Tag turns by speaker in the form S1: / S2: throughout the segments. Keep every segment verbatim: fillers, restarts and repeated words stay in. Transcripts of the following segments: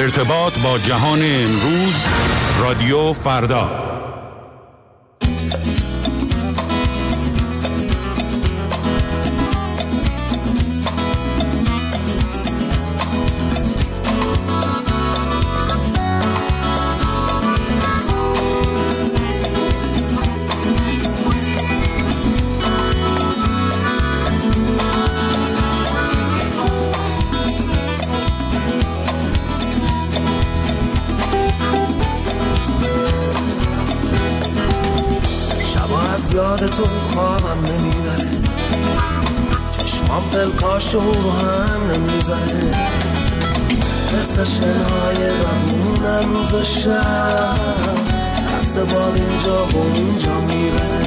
S1: ارتباط با جهان امروز، رادیو فردا.
S2: یاد تو خوابم نمیبره، چشمام پلکاشو هم نمیذاره، مثل شنهای بمونم روز و شب، دست بال اینجا و اونجا میبره.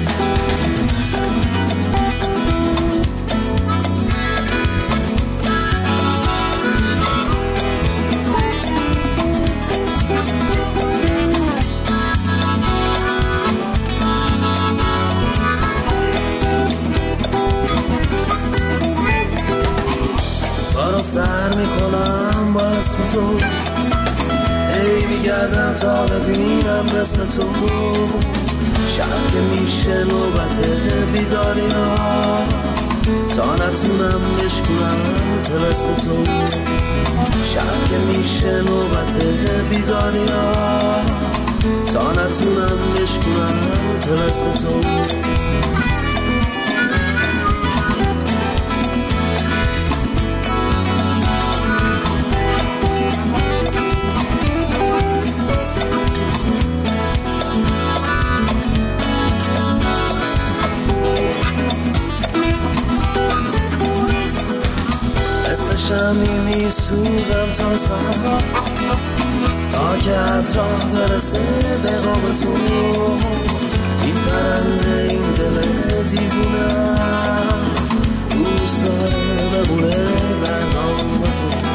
S2: سر میکنم با اسم تو، ای میگردم تا ببینم مثل تو، شب که میشه نوبت بیداری هاست، تا نتونم بشکنم طلسم تو، شب که میشه نوبت بیداری هاست، تا نتونم بشکنم طلسم تو. شمی میسوزم تا سر، تا که از راه برسه به قاب تو، این پرنده این دل دیوونه دوست داره بمونه در نام تو.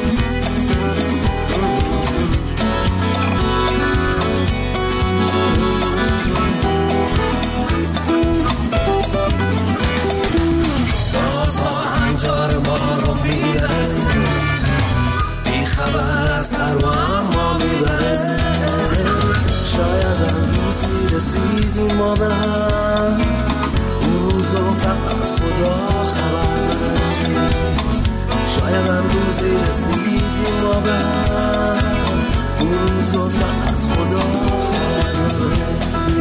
S2: بازها هنجار ما رو میبره، بی خبر از هر و اما میبره، شاید هم روزی رسیدیم ما به هم، اون روزو فقط خدا خبر داره، شاید هم روزی رسیدیم ما به هم، اون روزو فقط خدا خبر داره.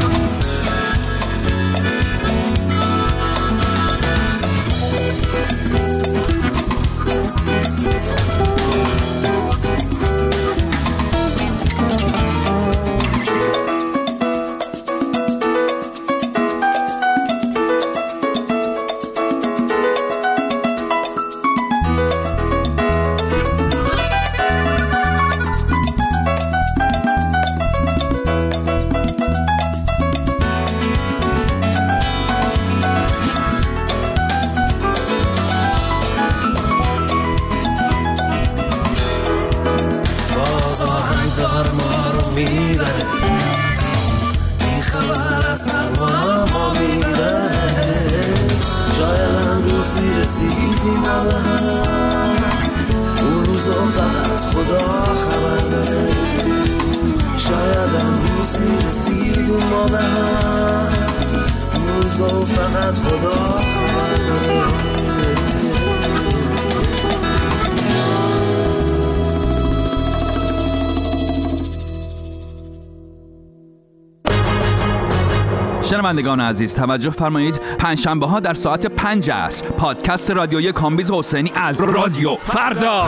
S3: شنوندگان عزیز توجه فرمایید، پنجشنبه ها در ساعت پنج عصر پادکست رادیویی کامبیز حسینی از رادیو فردا.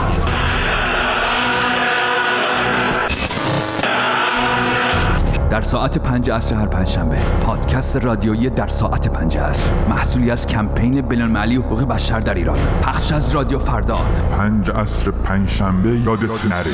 S3: در ساعت پنج عصر هر پنجشنبه پادکست رادیویی در ساعت پنج عصر، محصولی از کمپین بین‌المللی حقوق بشر در ایران، پخش از رادیو فردا.
S4: پنج عصر پنجشنبه یادت نره.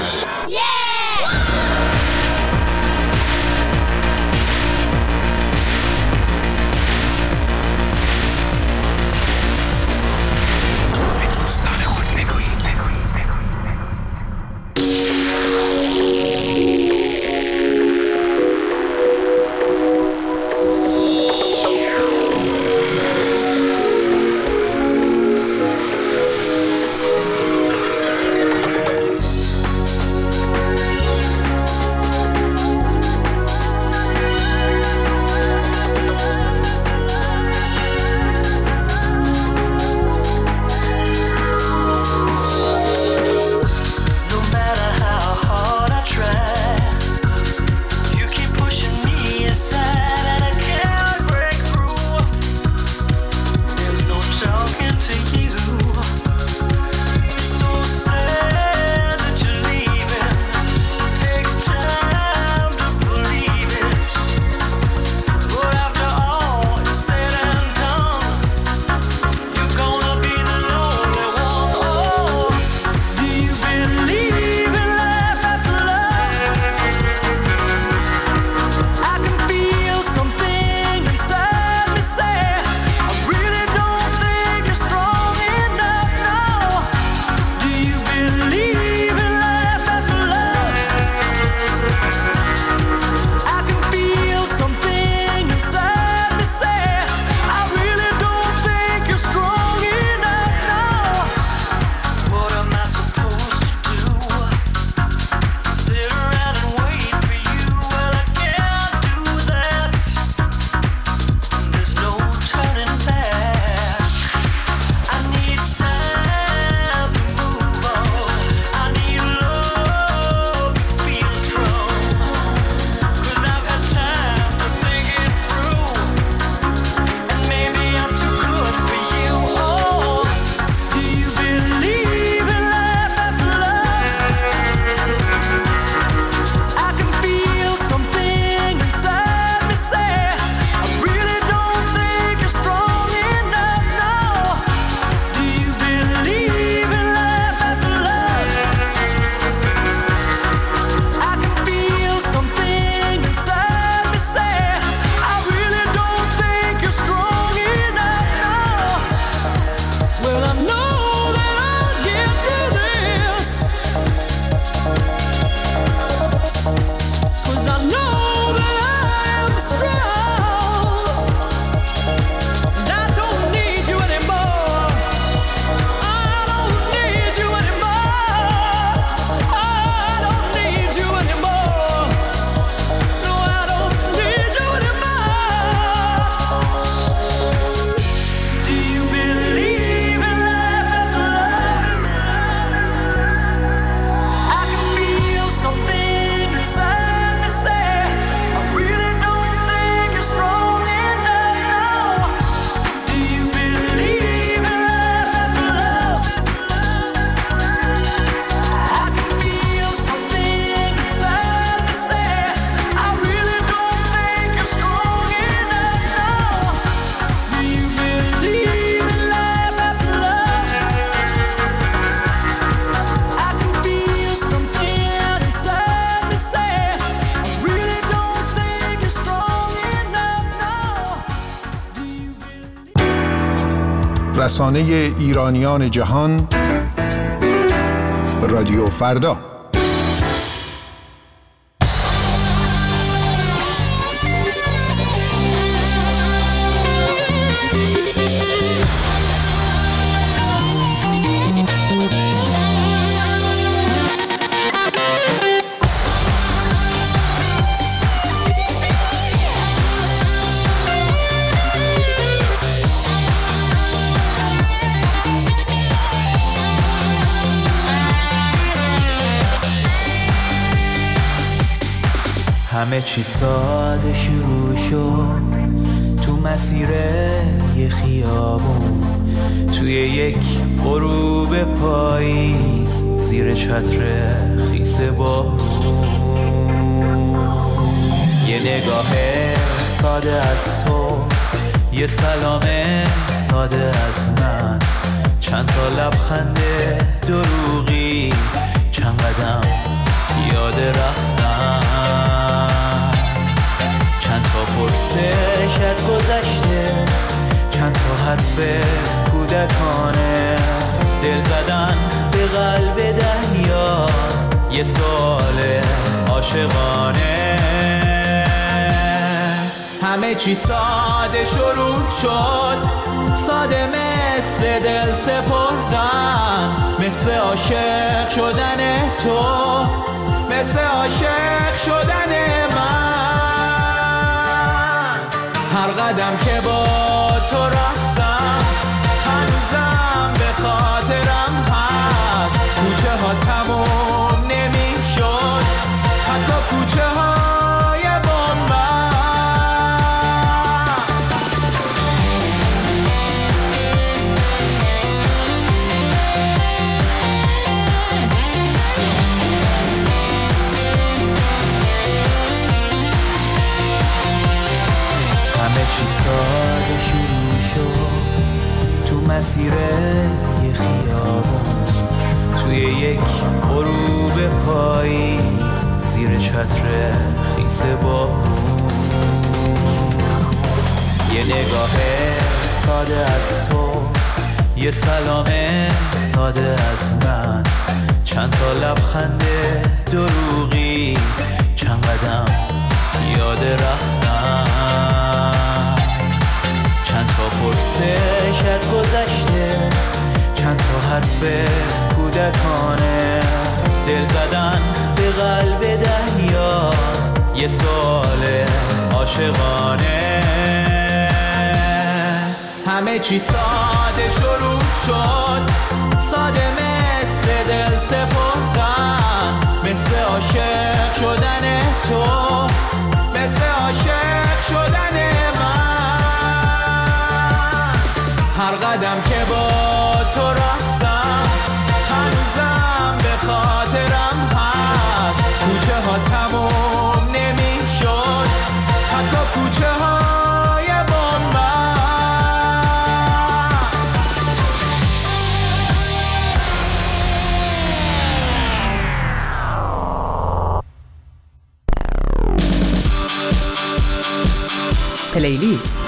S5: رسانه ایرانیان جهان، رادیو فردا.
S2: همه چی ساده شروع شد تو مسیر یه خیابون، توی یک غروب پاییز زیر چتر خیس بارون. یه نگاه ساده از تو، یه سلام ساده از من، چند تا لبخند دروغی، چند قدم یاد رفتم، چند تا پرسش از گذشته، چند تا حرف کودکانه، دل زدن به قلب دریا، یه سوال عاشقانه. همه چی ساده شروع شد، ساده مثل دل سپردن، مثل عاشق شدن تو، مثل عاشق شدن من. هر قدم که با تو رفتم هنوزم به خاطرم هست، کوچه ها تموم نمی شد، حتی کوچه های بنبست. همه چی ساده شروع شد تو مسیر یه خیابون، توی یک غروب پاییز زیر چتر خیس بارون. یه نگاه ساده از تو، یه سلام ساده از من، چند تا لبخند دروغی، چند قدم یاد رفتم، چند تا پرسش از گذشته، چند تا حرف کودکانه، دل زدن به قلب دریا، یه سوال عاشقانه. همه چی ساده شروع شد، ساده مثل دل سپردن، مثل عاشق شدن تو، مثل عاشق شدن من. هر قدم که با تو رفتم هنوزم به خاطرم هست، کوچه ها تموم نمی شد، حتی کوچه های بنبست.
S6: پلیلیست.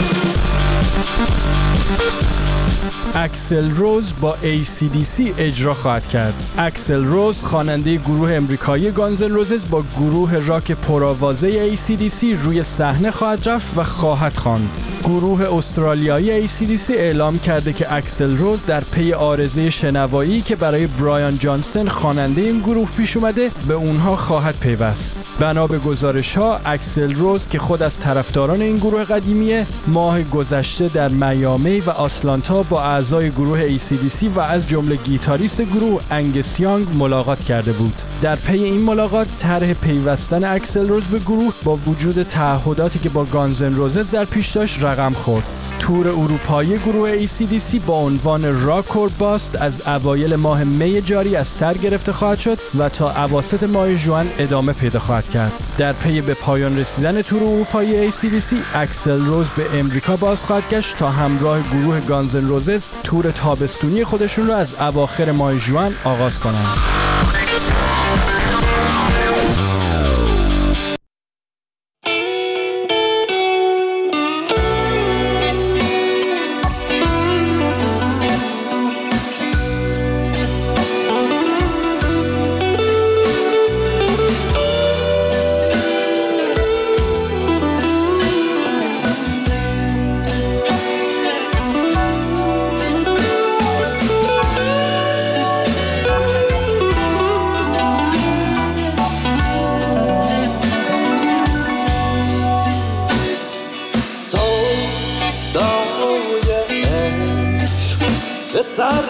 S7: اکسل روز با ای سی دی سی اجرا خواهد کرد. اکسل روز خواننده گروه امریکایی گانز ان روزز با گروه راک پرآوازه ای سی دی سی روی صحنه خواهد رفت و خواهد خواند. گروه استرالیایی ای سی دی سی اعلام کرده که اکسل روز در پی عارضه شنوایی که برای برایان جانسن خواننده این گروه پیش اومده به اونها خواهد پیوست. بنا به گزارش‌ها اکسل روز که خود از طرفداران این گروه قدیمیه، ماه گذشته در میامی و آتلانتا با اعضای گروه ای سی دی سی و از جمله گیتاریست گروه انگس یانگ ملاقات کرده بود. در پی این ملاقات طرح پیوستن اکسل روز به گروه با وجود تعهداتی که با گانز ان روزز در پیش داشت رقم خورد. تور اروپایی گروه ای سی دی سی با عنوان راک اور باست از اوایل ماه می جاری از سر گرفته خواهد شد و تا اواسط ماه ژوئن ادامه پیدا خواهد کرد. در پی به پایان رسیدن تور اروپایی ای سی دی سی، اکسل روز به امریکا باز خواهد گشت تا همراه گروه گانز ان روزز تور تابستونی خودشون را از اواخر ماه ژوئن آغاز کنند.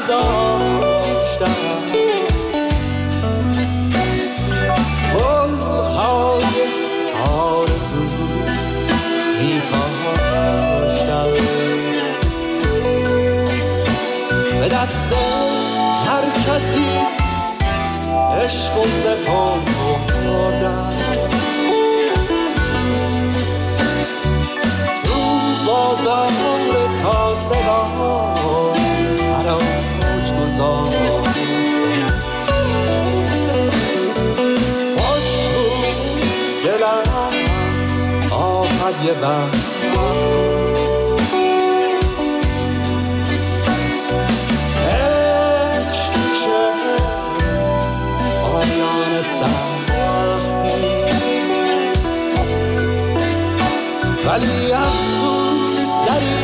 S2: برداشتم، گل‌های آرزو می‌کاشتم، به دست هر کسی عشق و سپردم، تو بازار کاسبان حراج گذاشتم، خوش بود دلم آخر یه وقت، عشق میشه پایان سختی، ولی افسوس داری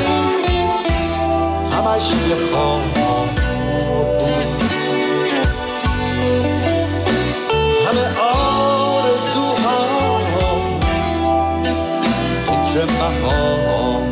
S2: همش یه خواب بود، همه آرزوها فکر مهام.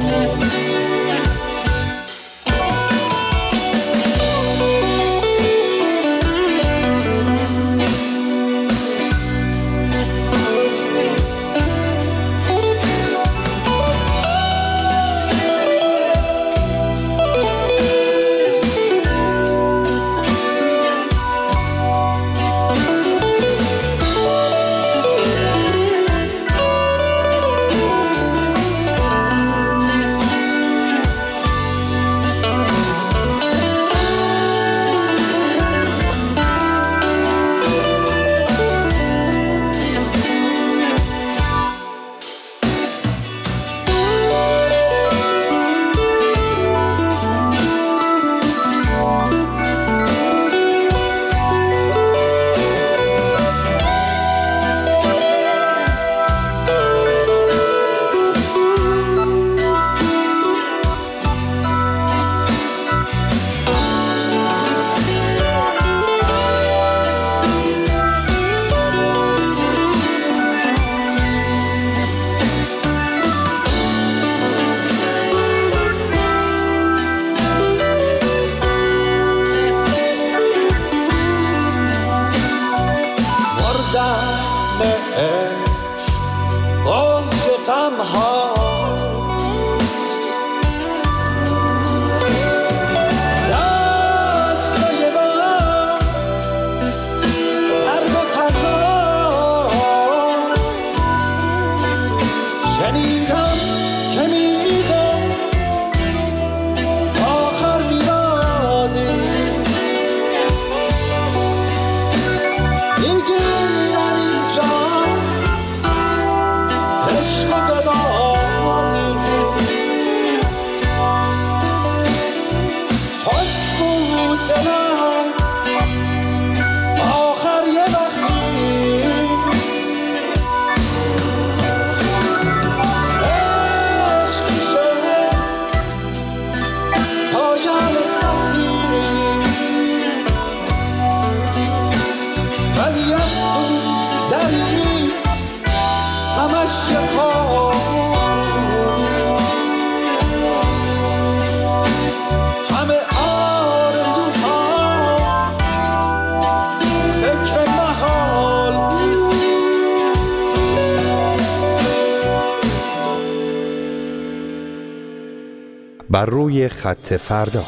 S6: بر روی خط فردا.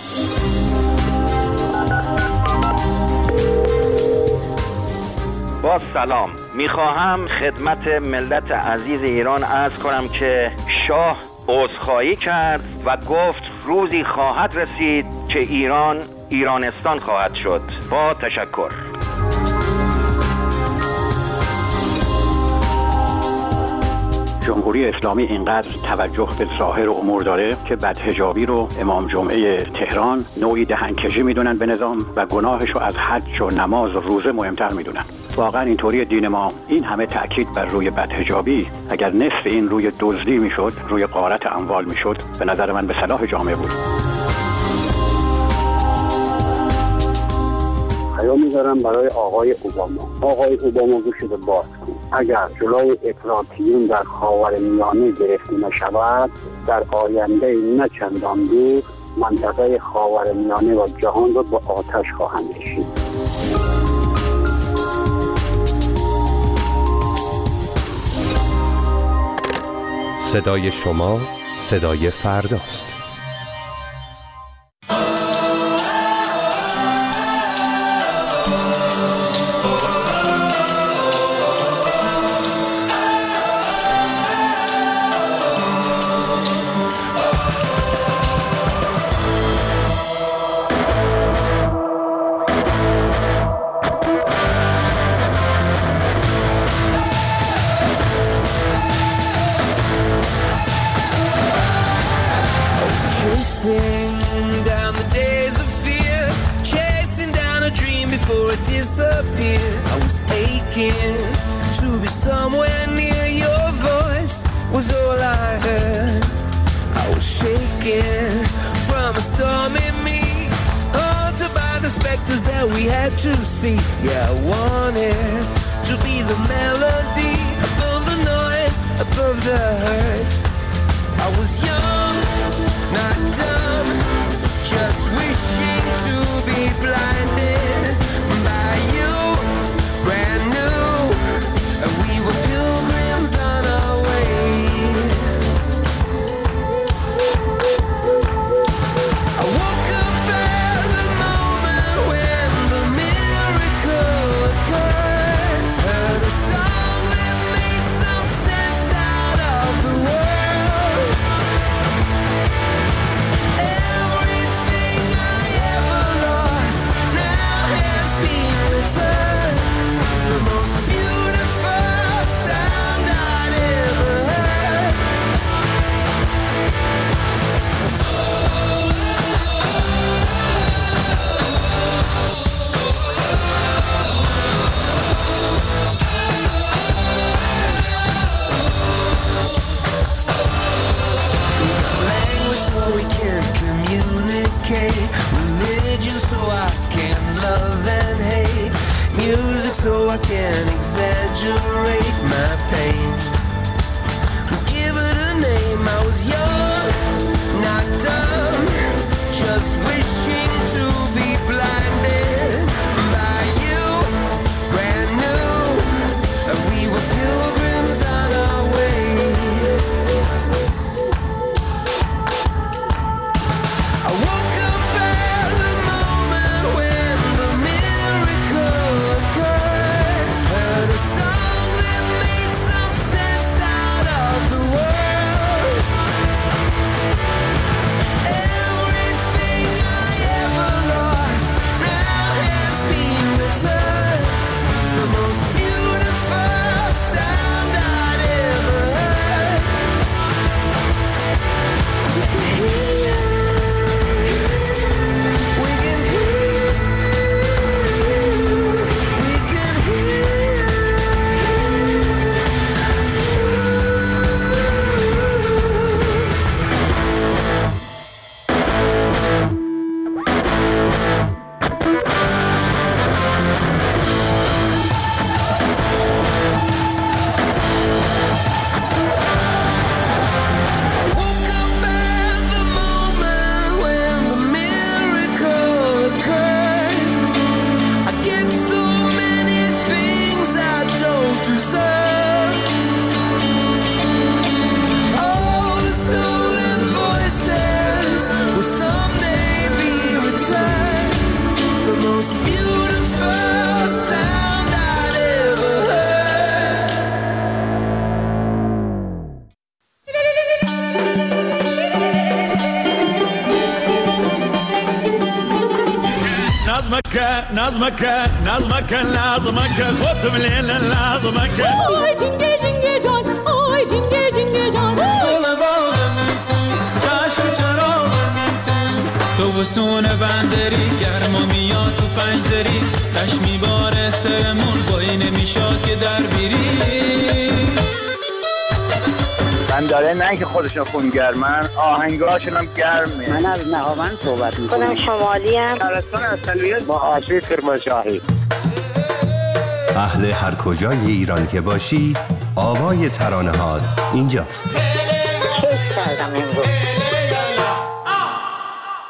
S8: با سلام، میخواهم خدمت ملت عزیز ایران عرض کنم که شاه عذرخواهی کرد و گفت روزی خواهد رسید که ایران ایرانستان خواهد شد. با تشکر.
S9: جمهوری اسلامی اینقدر توجه به ظاهر و امور داره که بدحجابی رو امام جمعه تهران نوعی دهنکجی میدونن به نظام و گناهش رو از حج و نماز و روزه مهمتر میدونن. واقعا اینطوری دین ما این همه تاکید بر روی بدحجابی اگر نصف این روی دزدی میشد، روی غارت اموال میشد، به نظر من به صلاح جامعه بود.
S10: پیام میذارم برای آقای اوباما. آقای اوباما گوشت باز کن. اگر جلوی افراطیون در خاورمیانه گرفته نشود، در آینده نه چندان دور منطقه خاورمیانه و جهان را با آتش خواهند کشید.
S6: صدای شما صدای فرداست.
S2: Chasing down the days of fear, chasing down a dream before it disappeared. I was aching to be somewhere near. Your voice was all I heard. I was shaking from a storm in me, haunted by the specters that we had to see. Yeah, I wanted to be the melody above the noise, above the hurt. I was young, not dumb, just wishing to be blinded by you, brand new, and we were pilgrims on our way. I woke up at the moment when the miracle occurred, heard a song that made some sense out of the world. Religion so I can love and hate, music so I can exaggerate my pain. Give it a name. I was young, not dumb, just wishing to be blinded by you, brand new, and we were pilgrims on our way. I woke up at the moment when the miracle occurred, heard a song that made some sense out of the world. Everything I ever lost now has been returned. The most beautiful sound I'd ever heard. We can hear.
S11: نظمك نظمك لازمك خد من لازمك
S12: آی جنگه جنگه جان آی جنگه جنگه جان دل باغ میتون چشم چراغ میتون تو وسون بندری گرما میاد تو پنجدری تش میباره سرمون با این میشاد که در بیری
S8: من داره نه که خودشون خون گرمن آهنگاشون هم گرمه.
S10: من از نهاوند صحبت میکنم.
S13: خودم شمالی هم
S10: شهرستان اصلیت با آشی کرمانشاهی.
S6: اهل هر کجای ایران که باشی آوای ترانه هات اینجاست.
S13: کیف کردم امروز.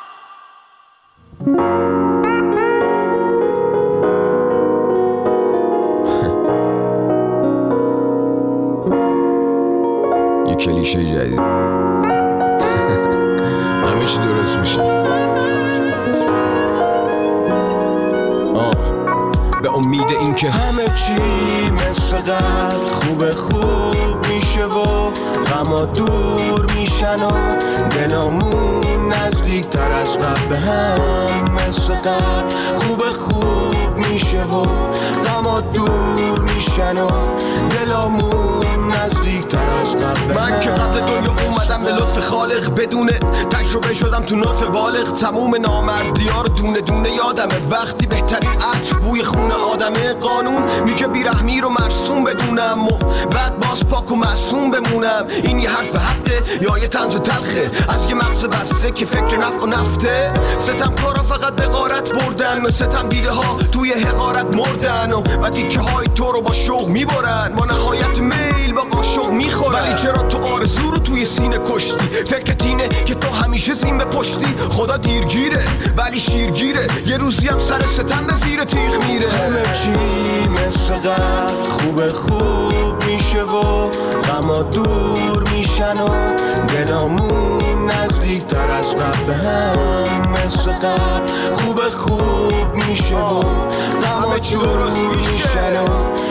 S13: کلیشه جدید. همه چی درست میشه. به امید این که
S2: همه چی مثل قبل خوب خوب میشه و غما دور میشن و دلامون نزدیک تر از قبل به هم مثل قبل خوب خوب میشه و غما دور میشن و دلامون نزدیک تر از قبل. من که قبل دنیا اومدم به لطف خالق بدونه تجربه شدم تو نطف بالغ تموم نامردی ها رو دونه دونه یادمه وقتی بهترین عطر بوی خون آدمه قانون میگه بیرحمی رو مرسوم بدونم و بعد باز پاک و معصوم بمونم. این یه حرف حقه یا یه طنز تلخه از یه مغز بسته که فکر نفع و نفته. ستم کارا فقط به غارت بردن و ستم دیده ها توی حقارت مردن و و تیکه های تو رو با شوق میبرن با نهایت میل با قاشق میخورن. ولی چرا تو آرزو رو توی سینه کشتی؟ فکرت اینه که تو همیشه زین به پشتی. خدا دیرگیره ولی شیرگیره یه روزی هم سر ستم به زیر تیغ میره. همه چی مثل قبل خوب خوب میشه و غما دور میشن و دلامون نزدیک تر از قبل به هم مثل قبل خوب خوب میشه و غما دور میشن و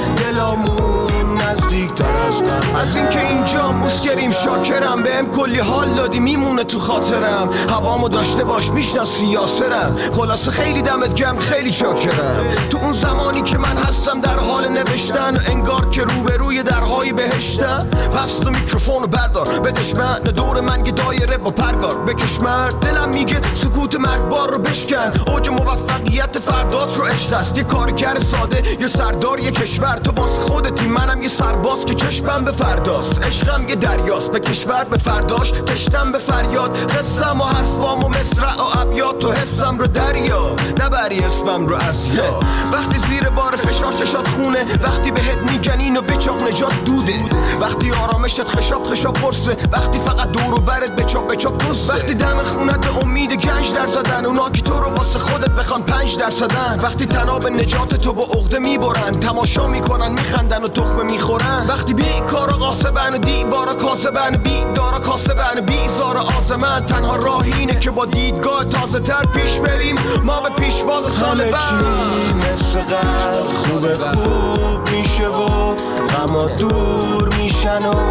S2: دلامون نزدیک تر از قبل. از این که اینجا مسکریم شاکرم بهم کلی حال دادی میمونه تو خاطرم. هوامو داشته باش میشناسی یاسرم. خلاصه خیلی دمت گرم خیلی چاکرم. تو اون زمانی که من هستم در حال نوشتن و انگار که روبروی درهای بهشتم. پس تو میکروفونو بردار بدش من دور من یه دایره با پرگار بکش مرد. دلم میگه سکوت مرگبار رو بشکن. اوج موفقیت فردات رو عشق است. یه کارگر ساده یه سردار یه کشور. تو باز خودتی منم یه سرباز که چشمم به فرداست. عشقم یه دریاست به کشور به فرداش تشتم به فریاد. قصم و حرفام و مصرع و ابیات و حسم رو دریا نبری اسمم رو از یا. وقتی زیر بار فشار چشات خونه وقتی بهت میگن اینو بچاق نجات دوده. وقتی آرامشت خشاب خشاب پرسه وقتی فقط دور و برت بچاق بچاق دوسته. وقتی دم خونت به امید گنج در زدن اونا که تو رو واسه خودت بخوان پنج در صدن. وقتی تناب نجات تو با عقده میبرن تماشا میکنن میخندن و تخمه میخورن. وقتی بی کارا قاسبن و دیوارا کاسبن بی دارا کاسبن بیزار آزمن. تنها راه اینه که با دیدگاه تازه تر پیش بریم ما به پیشواز سال بعد. مثل قبل خوب خوب میشه و غما دور میشن و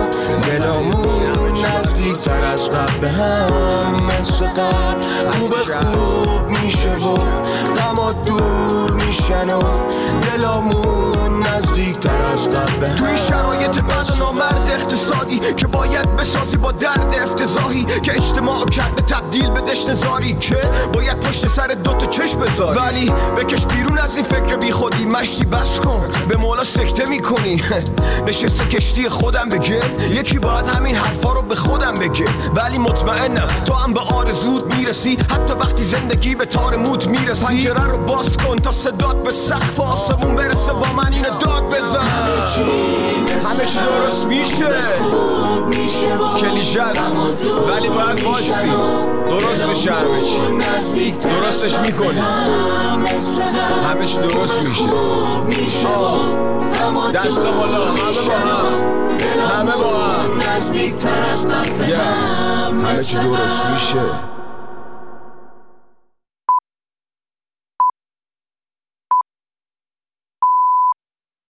S2: دلامون نزدیک تر از قبل به هم مثل قبل خوب خوب میشه و غما دور میشن و دلامون نزدیک تر از قبل به هم. توی شرایط بد و نامرد اقتصادی که باید بسازی با درد افتضاحی که اجتماع کرده تبدیل به دشت زاری که باید پشت سر دوتا چشم بذاری. ولی بکش بیرون از این فکر بی خودی مشتی بس کن به مولا سکته میکنی. نشسته کشتی خودم بگه یکی باید همین حرفا رو به خودم بگه. ولی مطمئنم تو هم به آرزود میرسی حتی وقتی زندگی به تار موت میرسی. پنجره رو باز کن تا صدات به سقف آسمون برسه با من اینو داد بزن. همه چی درست میشه کلیشه است ولی باید باشی درست میشه. همه چی درستش میکنی همه چی درست میشه. دست بالا همه با هم همه با هم همه چی درست میشه.